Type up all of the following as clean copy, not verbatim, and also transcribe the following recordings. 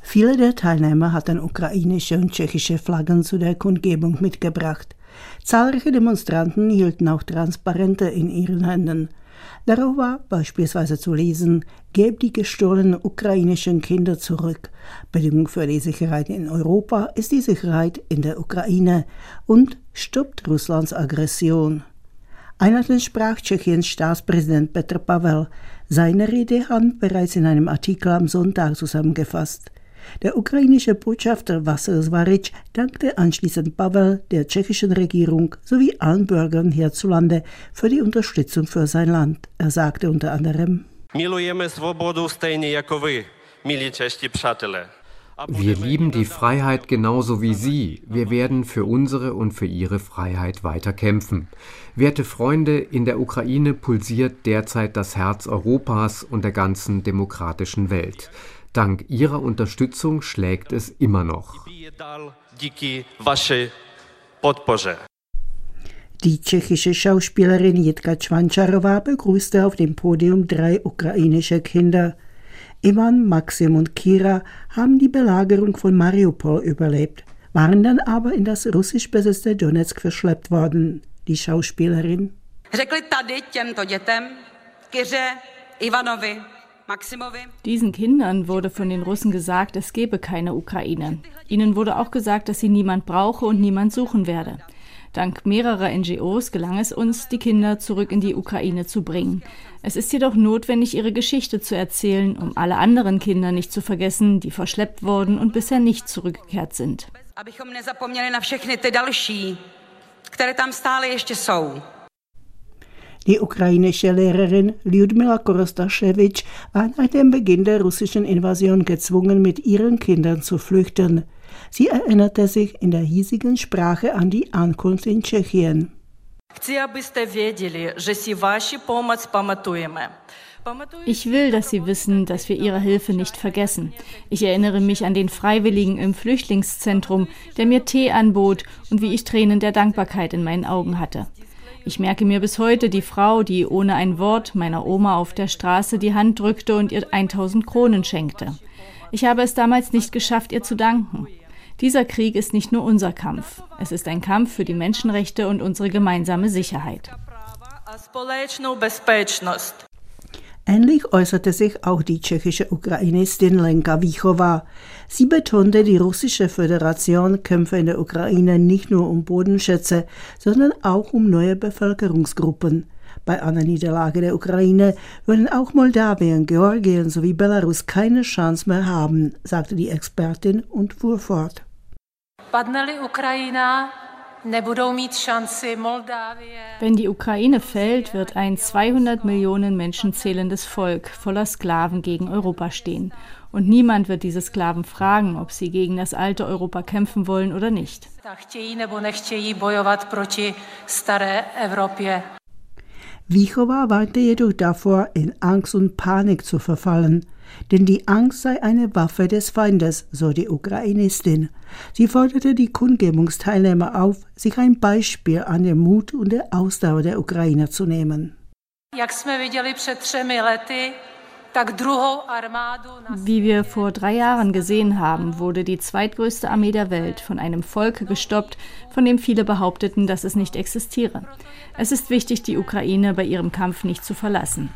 Viele der Teilnehmer hatten ukrainische und tschechische Flaggen zu der Kundgebung mitgebracht. Zahlreiche Demonstranten hielten auch Transparente in ihren Händen. Darauf war beispielsweise zu lesen: Gebt die gestohlenen ukrainischen Kinder zurück. Bedingung für die Sicherheit in Europa ist die Sicherheit in der Ukraine und stoppt Russlands Aggression. Einleitend sprach Tschechiens Staatspräsident Petr Pavel. Seine Rede haben bereits in einem Artikel am Sonntag zusammengefasst. Der ukrainische Botschafter Vasil Zvarič dankte anschließend Pavel, der tschechischen Regierung sowie allen Bürgern hierzulande für die Unterstützung für sein Land. Er sagte unter anderem: Wir lieben die Freiheit genauso wie Sie. Wir werden für unsere und für Ihre Freiheit weiter kämpfen. Werte Freunde, in der Ukraine pulsiert derzeit das Herz Europas und der ganzen demokratischen Welt. Dank Ihrer Unterstützung schlägt es immer noch. Die tschechische Schauspielerin Jitka Čvančarová begrüßte auf dem Podium 3 ukrainische Kinder. Ivan, Maxim und Kira haben die Belagerung von Mariupol überlebt, waren dann aber in das russisch besetzte Donezk verschleppt worden. Die Schauspielerin: Diesen Kindern wurde von den Russen gesagt, es gebe keine Ukraine. Ihnen wurde auch gesagt, dass sie niemand brauche und niemand suchen werde. Dank mehrerer NGOs gelang es uns, die Kinder zurück in die Ukraine zu bringen. Es ist jedoch notwendig, ihre Geschichte zu erzählen, um alle anderen Kinder nicht zu vergessen, die verschleppt wurden und bisher nicht zurückgekehrt sind. Die ukrainische Lehrerin Lyudmila Korostaschewitsch war nach dem Beginn der russischen Invasion gezwungen, mit ihren Kindern zu flüchten. Sie erinnerte sich in der hiesigen Sprache an die Ankunft in Tschechien. Ich will, dass Sie wissen, dass wir Ihre Hilfe nicht vergessen. Ich erinnere mich an den Freiwilligen im Flüchtlingszentrum, der mir Tee anbot und wie ich Tränen der Dankbarkeit in meinen Augen hatte. Ich merke mir bis heute die Frau, die ohne ein Wort meiner Oma auf der Straße die Hand drückte und ihr 1000 Kronen schenkte. Ich habe es damals nicht geschafft, ihr zu danken. Dieser Krieg ist nicht nur unser Kampf. Es ist ein Kampf für die Menschenrechte und unsere gemeinsame Sicherheit. Ähnlich äußerte sich auch die tschechische Ukrainistin Lenka Výchová. Sie betonte, die russische Föderation kämpfe in der Ukraine nicht nur um Bodenschätze, sondern auch um neue Bevölkerungsgruppen. Bei einer Niederlage der Ukraine würden auch Moldawien, Georgien sowie Belarus keine Chance mehr haben, sagte die Expertin und fuhr fort. Wenn die Ukraine fällt, wird ein 200 Millionen Menschen zählendes Volk voller Sklaven gegen Europa stehen. Und niemand wird diese Sklaven fragen, ob sie gegen das alte Europa kämpfen wollen oder nicht. Výchová warnte jedoch davor, in Angst und Panik zu verfallen. Denn die Angst sei eine Waffe des Feindes, so die Ukrainistin. Sie forderte die Kundgebungsteilnehmer auf, sich ein Beispiel an dem Mut und der Ausdauer der Ukrainer zu nehmen. Wie wir vor 3 Jahren gesehen haben, wurde die zweitgrößte Armee der Welt von einem Volk gestoppt, von dem viele behaupteten, dass es nicht existiere. Es ist wichtig, die Ukraine bei ihrem Kampf nicht zu verlassen.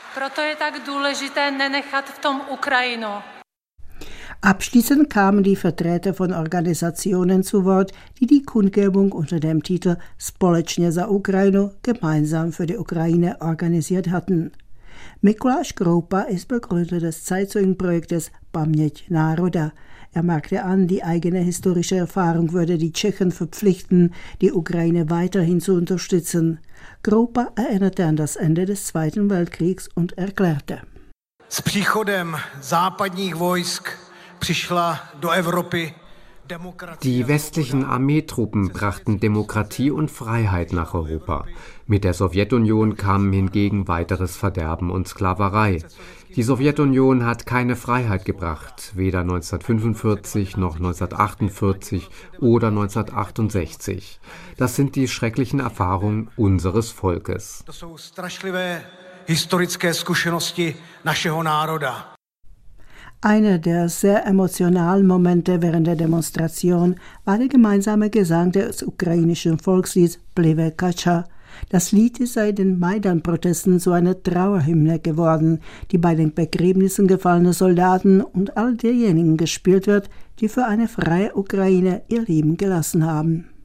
Abschließend kamen die Vertreter von Organisationen zu Wort, die die Kundgebung unter dem Titel Společně za Ukrajinu, gemeinsam für die Ukraine, organisiert hatten. Mikuláš Kroupa ist Begründer des Zeitzeugenprojektes Paměť národa. Er merkte an, die eigene historische Erfahrung würde die Tschechen verpflichten, die Ukraine weiterhin zu unterstützen. Kroupa erinnerte an das Ende des Zweiten Weltkriegs und erklärte: S příchodem západních vojsk přišla do Evropy. Die westlichen Armeetruppen brachten Demokratie und Freiheit nach Europa. Mit der Sowjetunion kamen hingegen weiteres Verderben und Sklaverei. Die Sowjetunion hat keine Freiheit gebracht, weder 1945 noch 1948 oder 1968. Das sind die schrecklichen Erfahrungen unseres Volkes. To jsou strašlivé historické zkušenosti našeho národa. Einer der sehr emotionalen Momente während der Demonstration war der gemeinsame Gesang des ukrainischen Volkslieds Plyve Kacha. Das Lied ist seit den Maidan-Protesten zu einer Trauerhymne geworden, die bei den Begräbnissen gefallener Soldaten und all derjenigen gespielt wird, die für eine freie Ukraine ihr Leben gelassen haben.